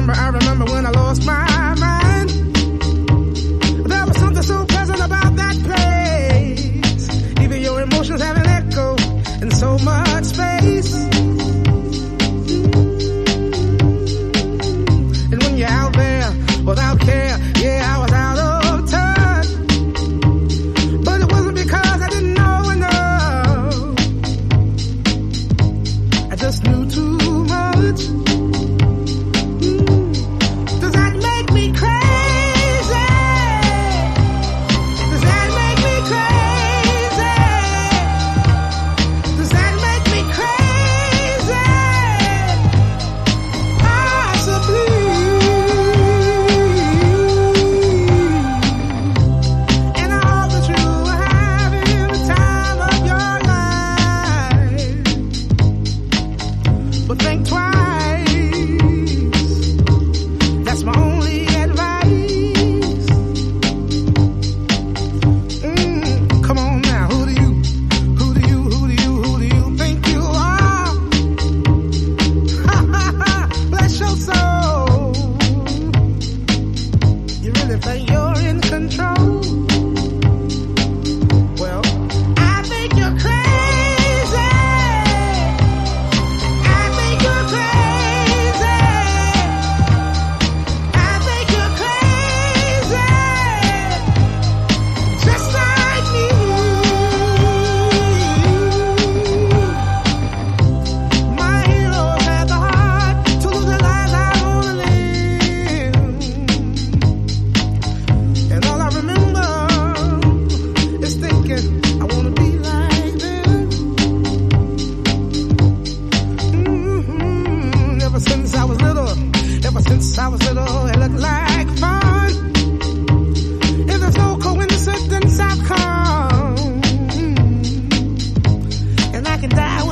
remember when I lost my mind. There was something so pleasant about that place. Even your emotions have an echo in so much space. And when you're out there without care, yeah, I was out of touch. But it wasn't because I didn't know enough. I just knew too much. Does that make me crazy? Does that make me crazy? Does that make me crazy? Possibly. And I hope that you are having the time of your life. But think twice. That's my only advice. Come on now, who do you think you are? Bless your soul. You really think you're in control? Well, I think you're crazy. I think you're crazy. I think you're crazy. Just like me. My heroes had the heart to lose the lives I wanna live. And all I remember is thinking I wanna be like them. Ever since I was little, it looked like fun. If there's no coincidence, I've come. And I can die